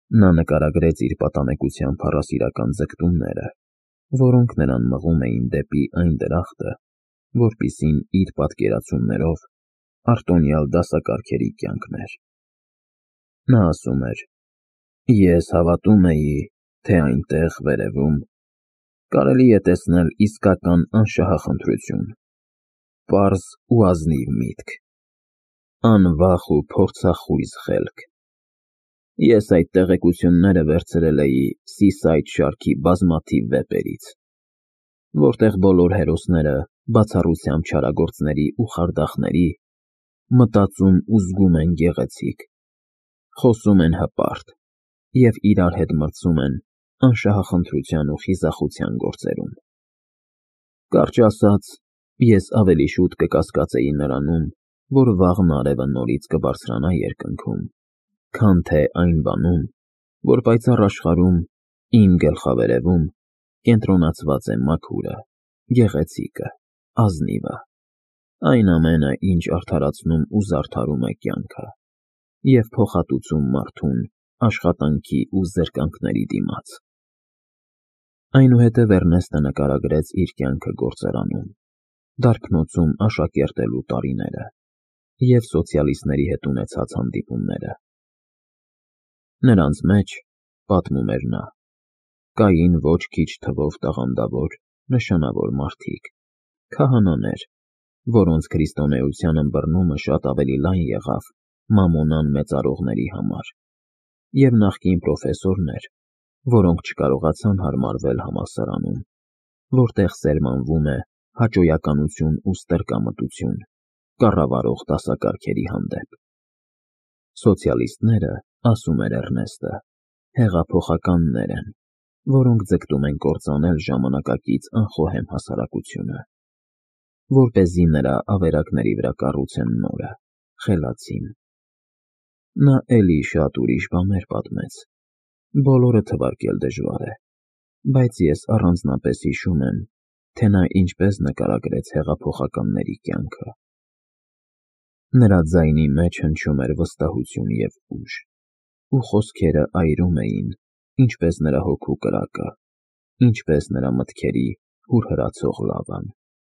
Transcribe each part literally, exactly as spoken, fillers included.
Նա նկարագրեց իր պատանեկության փառասիրական ձգտումները, որոնք նրան մղում էին դեպի այն դրախտը, որպիսին իր պատկերացումներով արտոնյալ դասակարգերի կյանքն էր։ Նա ասում էր. «Ես հավատում էի, թե այնտեղ վերևում կարելի է տեսնել իսկական անշահախնդրություն, պարզ ու ազնիվ միտք, անվախ ու փորձախույզ խելք։ Ես այդ տեղեկությունները վերցրել էի Սիսայդ շարքի բազմաթիվ վեպերից, որտեղ բոլոր հերոսները բացառությամբ չարագործների ու խարդախների, մտածում ու զգում են գեղեցիկ, խոսում են հպարտ և իրար հետ մրցում են անշահախնդրության ու խիզախության գործերում։ Կարճ ասած, ես ավելի շուտ կկասկածեի նրանում, որ վաղն արևը նորից կբարձրանա երկնքում, քան թե այն բանում, որ պայծառ աշխարհում, իմ գլխավերևում, կենտրոնացված է մաքուրը, գեղեցիկը, ազնիվը, այն ամենը, ինչ արդարացնում ու զարդարում է կյանքը և փոխհատուցում մարդուն աշխատանքի ու զրկանքների դիմաց»։ Այնուհետև Էռնեստը նկարագրեց իր կյանքը գործարանում, դարբնոցում աշակերտելու տարիները և սոցիալիստների հետ ունեցած հանդիպումները։ Նրանց մեջ, պատմում էր նա, կային ոչ քիչ թվով տաղանդավոր, նշանավոր մարդիկ, քահանաներ, որոնց քրիստոնեության ըմբռնումը շատ ավելի լայն եղավ մամոնան մեծարողների համար, և նախկին պրոֆեսորներ, որոնք չկարողացան հարմարվել համալսարանում, որտեղ սերմանվում է հաճոյականություն ու ստրկամտություն կառավարող դասակարգերի հանդեպ։ Սոցիալիստները, ասում էր Էռնեստը, հեղափոխականներ են, որոնք ձգտում են կործանել ժամանակակից անխոհեմ հասարակությունը, որպեսզի նրա ավերակների վրա կառուցեն նորը, խելացին։ Նա էլի շատ ուրիշ բաներ պատմեց, բոլորը թվարկել դժվար է, բայց ես առանձնապես հիշում եմ, թե նա ինչպես նկարագրեց հեղափոխականների կյանքը։ Նրա ձայնի մեջ հնչում էր վստահություն և ուժ, ու խոսքերը այրում էին, ինչպես նրա հոգու կրակը, ինչպես նրա մտքերի հուրհրացող լավան։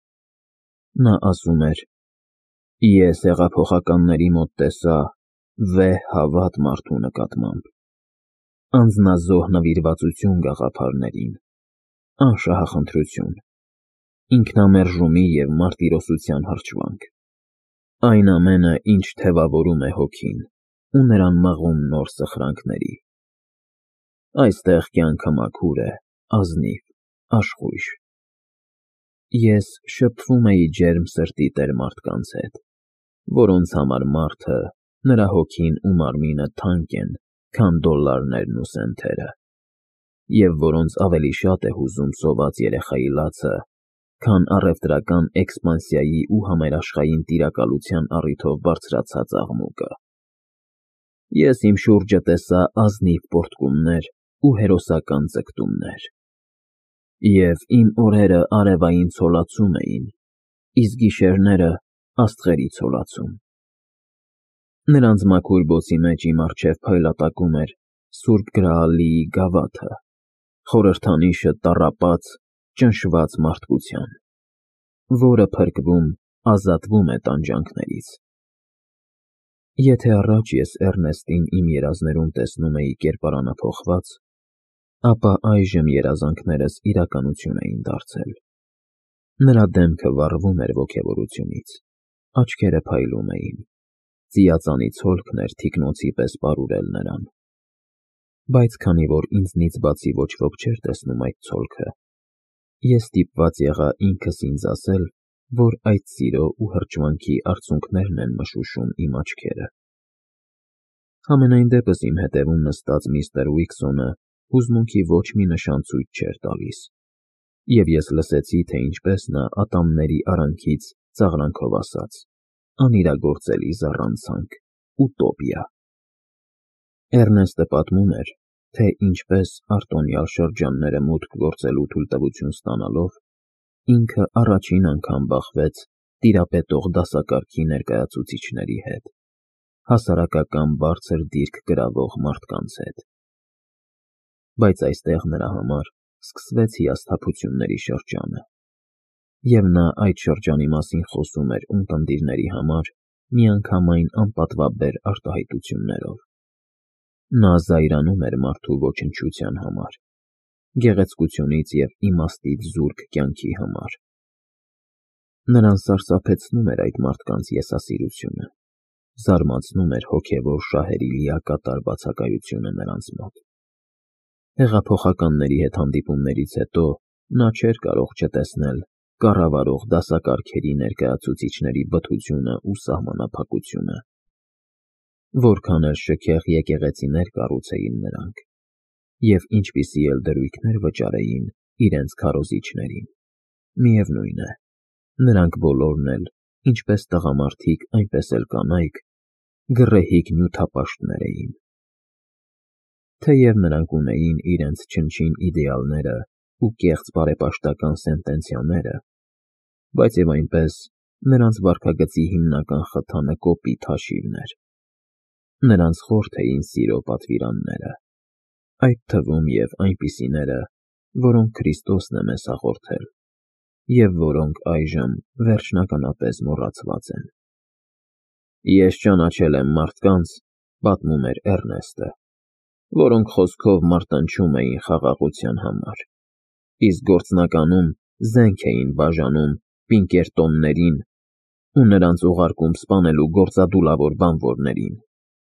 Նա ասում էր. «Ես հեղափոխականների մոտ տեսա վեհ հավատ մարդու նկատմամբ, անձնազոհ նվիրվածություն գաղափարներին, անշահախնդրություն, ինքնամերժումի և մարտիրոսության հրճվանք, այն ամենը, ինչ թևավորում է հոգին ու նրան մղում նոր սխրանքների։ Այստեղ կյանքը մաքուր է, ազնիվ, աշխույժ։ Ես շփվում էի ջերմ սրտի տեր մարդկանց հետ, որոնց համար մարդը, նրա հոգին ու մարմինը թանկ են, քան դոլարներն ու սենթերը, և որոնց ավելի շատ է հուզում սոված երեխայի լացը, քան առևտրական էքսպանսիայի ու համերաշխային տիրակալության առիթով բարձրացած աղմուկը։ Ես իմ շուրջը տեսա ազնիվ պոռթկումներ ու հերոսական ձգտումներ, և իմ օրերը արևային ցոլացում էին, իսկ գիշերները աստղերի ցոլացում։ Նրանց մաքուր բոցի մեջ իմ առջև փայլատակում էր Սուրբ Գրաալիի գավաթը, խորհրդանիշը տառապած, ճնշված մարդկության, որը փրկվում, ազատվում է տանջանքներից։ Եթե առաջ ես Էռնեստին իմ երազներում տեսնում էի կերպարանափոխված, ապա այժմ երազանքներս իրականություն էին դարձել։ Նրա դեմքը վառվում էր ոգևորությունից, աչքերը փայլում էին, ծիածանի ցոլքն էր թիկնոցի պես պարուրել նրան։ Բայց քանի որ ինձնից բացի ոչ ոք չէր տեսնում այդ ցոլքը, ես ստիպված եղա ինքս ինձ ասել, որ այդ սիրո ու հրճվանքի արցունքներն են մշուշում իմ աչքերը։ Համենայն դեպս իմ հետևում նստած միստր Ուիքսոնը հուզմունքի ոչ մի նշան ցույց չէր տալիս, և ես լսեցի, թե ինչպես նա ատամների արանքից ծաղրանքով ասաց. «Անիրագործելի զառանցանք, ուտոպիա»։ Էռնեստը պատմում էր, թե ինչպես արտոնյալ շրջանները մուտք գործելու թույլտվություն ստանալով, ինքը առաջին անգամ բախվեց տիրապետող դասակարգի ներկայացուցիչների հետ, հասարակական բարձր դիրք կրավող մարդկանց հետ, բայց այստեղ նրա համար սկսվեց հիասթափությունների շրջանը։ Եվ նա այդ շրջանի մասին խոսում էր ունկնդիրների համար միանգամայն անպատվաբեր արտահայտություններով։ Նա զայրանում էր մարդու ոչնչության համար, գեղեցկությունից և իմաստից զուրկ կյանքի համար։ Նրան սարսափեցնում էր այդ մարդկանց եսասիրությունը, զարմացնում էր հոգևոր շահերի լիակատար բացակայությունը նրանց մոտ։ Հեղափոխականների հետ հանդիպումներից հետո նա չէր կարող չտեսնել կառավարող դասակարգերի ներկայացուցիչների բթությունը ու սահմանափակությունը։ Որքան էլ շքեղ եկեղեցիներ կառուցեին նրանք, և ինչպիսի էլ դրույքներ վճարեին իրենց քարոզիչներին, միևնույն է, նրանք բոլորն էլ, ինչպես տղամարդիկ, այնպես էլ կանայք, գռեհիկ նյութապաշտներ էին։ Թեև նրանք ունեին իրենց չնչին իդեալները ու կեղծ բարեպաշտական սենտենցիաները, բայց և այնպես նրանց վարքագծի հիմնական խթանը կոպիտ հաշիվն էր։ Նրանց խորթ էին սիրո պատվիրանները, այդ թվում և այնպիսիները, որոնք Քրիստոսն է մեզ հաղորդել, և որոնք այժմ վերջնականապես մոռացված են։ «Ես ճանաչել եմ մարդկանց,» պատմում էր Էռնեստը, «որոնք խոսքով մարտնչում էին խաղաղության համար, իսկ գործնականում զենք էին բաժանում Պինկերտոններին ու նրանց ուղարկում սպանելու գործադուլավոր բանվորներին։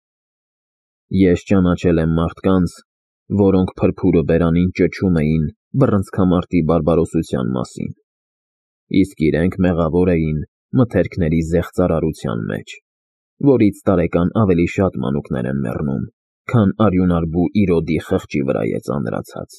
Ես ճանաչել եմ մարդկանց, որոնք փրփուրը բերանին ճչում էին բռնցքամարտի բարբարոսության մասին, իսկ իրենք մեղավոր էին մթերքների զեղծարարության մեջ, որից տարեկան ավելի շատ մանուկներ են մեռնում, քան արյունարբու Իրոդի խղճի վրա է ծանրացած։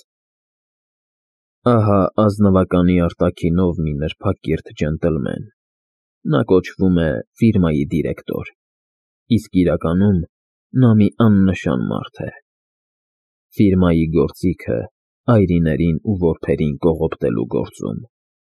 Ահա ազնվականի արտաքինով մի նրբակիրթ ջենտլմեն, նա կոչվում է ֆիրմայի դիրեկտոր, իսկ իրականում նա մի աննշան մարդ է։ Ֆիրմայի գործիքը այրիներին ու որբերին կողոպտելու գործում։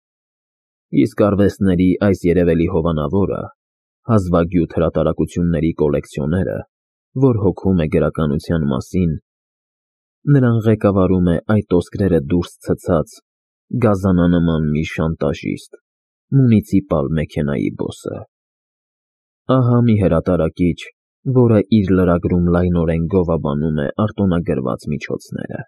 Իսկ արվեստների այս երևելի հովանավորը, հազվագյուտ հրատարակությունների կոլեկցիոները, որ հոգում է գրականության մասին, նրան ղեկավարում է այդ տոսկրերը դուրս ցցած գազանանման մի շանտաժիստ, մունիցիպալ մեքենայի բոսը։ Ահա մի հրատարակիչ, որը իր լրագրում լայնորեն գովաբանում է արտոնագրված միջոցները։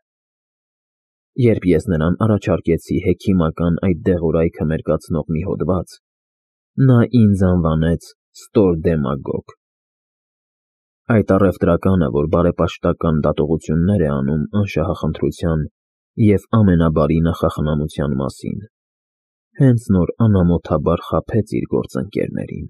Երբ ես նրան առաջարկեցի հեքիմական այդ դեղորայքը մերկացնող մի հոդված, նա ինձ անվանեց ստոր դեմագոգ։ Այդ առևտրականը, որ բարեպաշտական դատողություններ է անում անշահախնդրության և ամենաբարի նախախնամության մասին, հենց նոր անամոթաբար խաբեց իր գործընկերներին։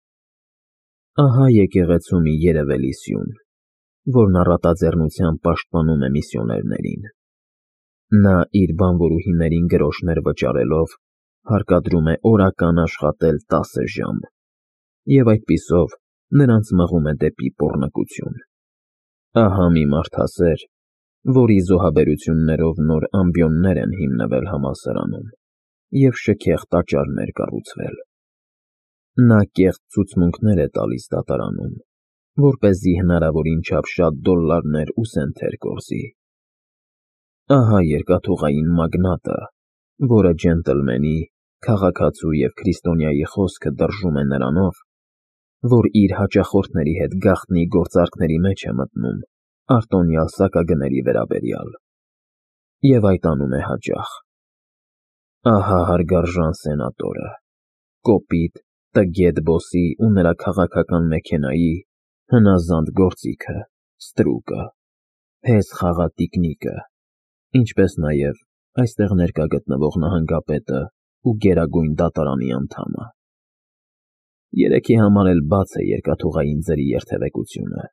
Ահա եկեղեցու մի երևելի սյուն, որն առատաձեռնությամբ պաշտպանում է միսիոներներին։ Նա իր բանվորուհիներին գրոշներ վճարելով հարկադրում է օրական աշխատել տասը ժամ և այդպիսով նրանց մղում է դեպի պոռնկություն։ Ահա մի մարդասեր, որի զոհաբերություններով նոր ամբիոններ են հիմնվել համալսարանում և շքեղ տաճարներ կառուցվել։ Նա կեղծ ցուցմունքներ է տալիս դատարանում, որպեսզի հնարավորին չափ շատ դոլլարներ ու սենթեր կորզի։ Ահա երկաթուղային մագնատը, որը ջենտլմենի, քաղաքացու և քրիստոնյայի խոսքը դրժում է նրանով, որ իր հաճախորդների հետ գաղտնի գործարքների մեջ է մտնում արտոնյալ սակագների վերաբերյալ, և այդ անում է հաճախ։ Ահա հարգարժան սենատորը, կոպիտ, տգետ բոսի ու նրա քաղաքական մեքենայի հնազանդ գործիքը, ստրուկը, հես խաղատիկնիկը, ինչպես նաև այստեղ ներկա գտնվող նահանգապետը ու Գերագույն դատարանի անդամը։ Երեքի համար էլ բաց է երկաթուղային ձրի երթևեկությունը։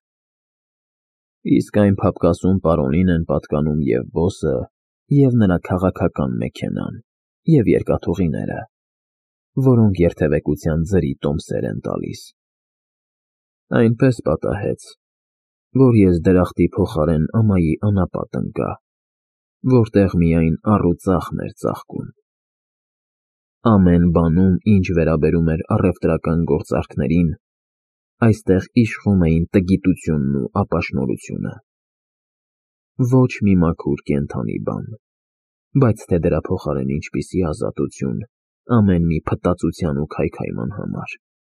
Իսկ այն փափկասուն պարոնին են պատկանում և բոսը, և նրա քաղաքական մեքենան, և երկաթուղիները, որոնք երթևեկության ձրի տոմսեր են տալիս։ Այնպես պատահեց, որ ես դրախտի փոխարեն ամայի անապատ ընկա, որտեղ միայն առ ու ծախն էր ծաղկում։ Ամեն բանում, ինչ վերաբերում էր առևտրական գործարքներին, այստեղ իշխում էին տգիտությունն ու ապաշնորհությունը։ Ոչ մի մաքուր կենդանի բան, բայց թե դրա փոխարեն ինչպիսի ազատություն, ամեն մի փտածության ու քայքայման համար։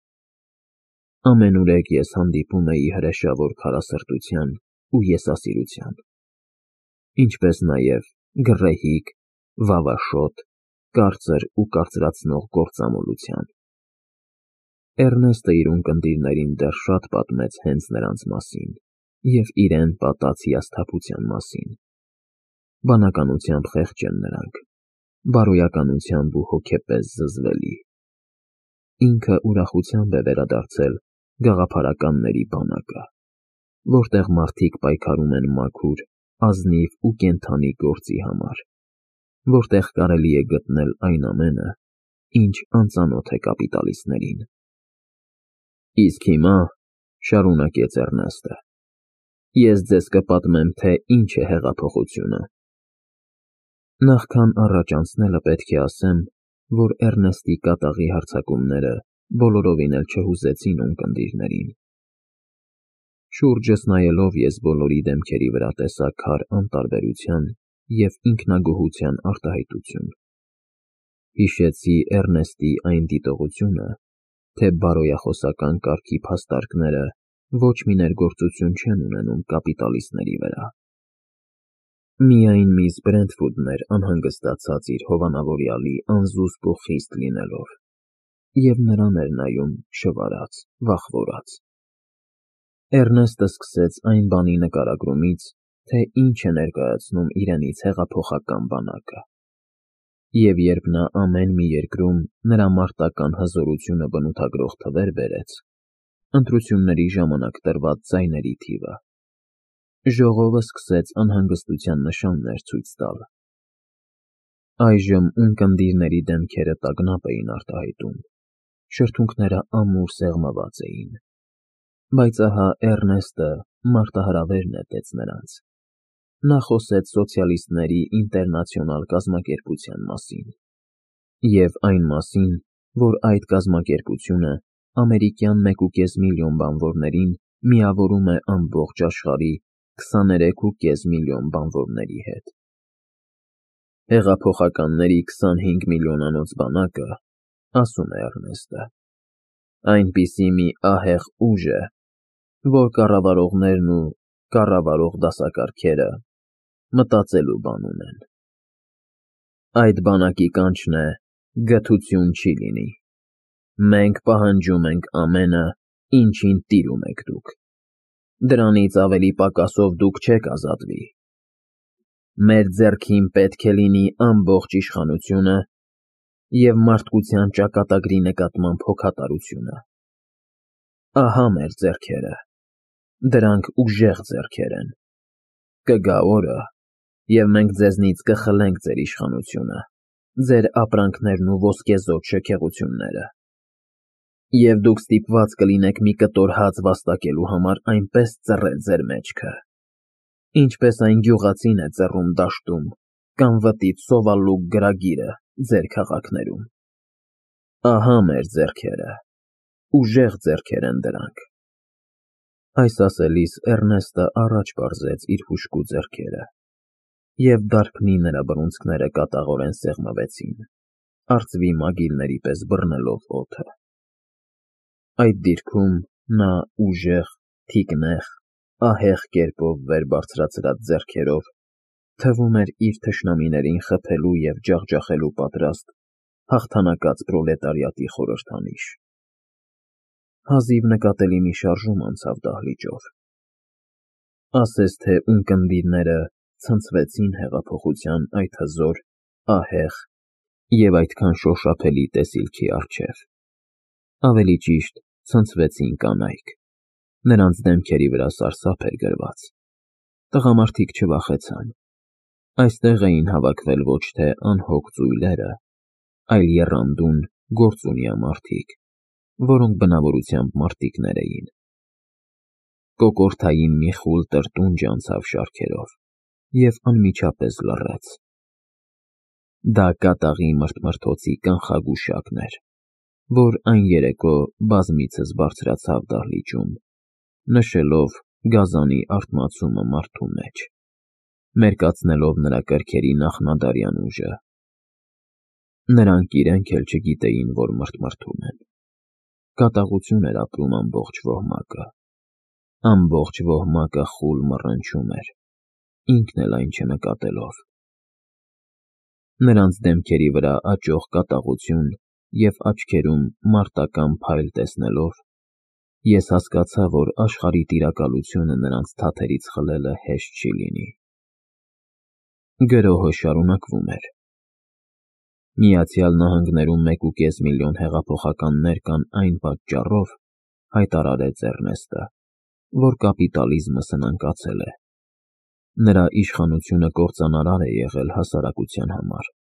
Ամենուրեք ես հանդիպում էի հրեշավոր քարասրտության ու եսասիրության, ինչպես նաև գռեհիկ, վավաշոտ, կարծր ու կարծրացնող գործամոլության։ Էռնեստը իր ունկնդիրներին դեռ շատ պատմեց հենց նրանց մասին և իրեն պատած հիասթափության մասին։ Բանականությամբ խեղճ են նրանք, բարոյականությամբ ու հոգեպես զզվելի։ Ինքը ուրախությամբ է վերադարձել գաղափարականների բանակը, որտեղ մարդիկ պայքարում են մաքուր, ազնիվ ու կենդանի գործի համար, որտեղ կարելի է գտնել այն ամենը, ինչ անծանոթ է կապիտալիստներին։ Իսկ հիմա, շարունակեց Էռնեստը, ես ձեզ կպատմեմ, թե ինչ է հեղափոխությունը։ Նախքան առաջ անցնելը պետք է ասեմ, որ Էռնեստի կատաղի հարձակումները բոլորովին էլ չհուզեցին ունկնդիրներին։ Շուրջս նայելով ես բոլորի դեմքերի վրա տեսա քար անտարբերության և ինքնագոհության արտահայտություն։ Հիշեցի Էռնեստի այն դիտողությունը, թե բարոյախոսական կարգի փաստարկները ոչ մի ներգործություն չեն ունենում կապիտալիստների վրա։ Միայն միս Բրենթվուդն էր անհանգստացած իր հովանավորյալի անզուսպ ու խիստ լինելով, և նրան էր նայում շվարած, վախվորած։ Էռնեստը սկսեց այն բանի նկարագրումից, թե ինչ է ներկայացնում իրենից հեղափոխական բանակը։ Եվ երբ նա ամեն մի երկրում նրա մարտական հզորությունը բնութագրող թվեր բերեց, ընտրությունների ժամանակ տրված ձայների թիվը, ժողովը սկսեց անհանգստության նշաններ ցույց տալ։ Այժմ ունկնդիրների դեմքերը տագնապ էին արտահայտում, շրթունքները ամուր սեղմված էին, բայց ահա Էռնեստը մարտահրավեր նետեց նրանց։ Նա խոսեց սոցիալիստների ինտերնացիոնալ կազմակերպության մասին և այն մասին, որ այդ կազմակերպությունը ամերիկյան մեկուկես միլիոն բանվորներին միավորում է ամբողջ աշխարհի քսաներեք ու կես միլիոն բանվորների հետ։ Հեղափոխականների քսանհինգ միլիոնանոց բանակը, ասում է Էռնեստը, այնպիսի մի ահեղ ուժ է, որ կառավարողներն ու կառավարող դասակարգերը մտածելու բան ունեն։ Այդ բանակի կանչն է «Գթություն չի լինի։ Մենք պահանջում ենք ամենը, ինչին տիրում եք դուք։ Դրանից ավելի պակասով դուք չեք ազատվի։ Մեր ձեռքին պետք է լինի ամբողջ իշխանությունը և մարդկության ճակատագրի նկատմամբ հոգատարությունը։ Ահա մեր ձեռքերը, դրանք ուժեղ ձեռքեր են։ Կգա օրը, և մենք ձեզնից կխլենք ձեր իշխանությունը, ձեր ապրանքներն ու ոսկեզօծ շքեղությունները, և դուք ստիպված կլինեք մի կտոր հաց վաստակելու համար այնպես ծռել ձեր մեջքը, ինչպես այն գյուղացին է ծռում դաշտում կամ վտիտ սովալուկ գրագիրը ձեր քաղաքներում։ Ահա մեր ձեռքերը, ուժեղ ձեռքեր են դրանք։ Այս ասելիս Էռնեստը առաջ պարզեց իր հուժկու ձեռքերը, և դարբնի նրա բռունցքները կատաղորեն սեղմվեցին, արծվի մագիլների պես բռնելով օդը։ Այդ դիրքում նա ուժեղ, թիկնեղ, ահեղ կերպով վեր բարձրացրած ձեռքերով թվում էր իր թշնամիներին խփելու և ջախջախելու պատրաստ հաղթանակած պրոլետարիատի խորհրդանիշ։ Հազիվ նկատելի մի շարժում անցավ դահլիճով։ Ասես թե ունկնդիրները ցնցվեցին հեղափոխության այդ հզոր, ահեղ և այդքան շոշափելի տեսիլքի առջև։ Ավելի ճիշտ, ցնցվեցին կանայք։ Նրանց դեմքերի վրա սարսափ էր գրված։ Տղամարդիկ չվախեցան։ Այստեղ էին հավաքվել ոչ թե անհոգ ծույլերը, այլ եռանդուն, գործունյա մարդիկ, որոնք բնավորությամբ մարտիկներ էին։ Կոկորդային մի խուլ տրտունջ անցավ շարքերով և անմիջապես լռեց։ Դա կատաղի մրթմրթոցի կանխագուշակն էր, որ այն երեկո բազմիցս բարձրացավ դահլիճում, նշելով գազանի արթնացումը մարդու մեջ։ մերկացնելով նրա կրքերի նախնադարյան ուժը։ Նրանք իրենք էլ չգիտեին, որ մրթմրթում են։ Կատաղություն էր ապրում ամբողջ ոհմակը։ Ամբողջ ոհմակը խուլ մռնչում էր, ինքն էլ այն չնկատելով։ Նրանց դեմքերի վրա աճող կատաղություն և աչքերում մարտական փայլ տեսնելով, ես հասկացա, որ աշխարհի տիրակալությունը նրանց թաթերից խլելը հեշտ չի լինի։ Գրոհը շարունակվում էր։ Միացյալ Նահանգներում մեկուկես միլիոն հեղափոխականներ կան այն պատճառով, հայտարարեց Էռնեստը, որ կապիտալիզմը սնանկացել է։ Նրա իշխանությունը կործանարար է եղել հասարակության համար։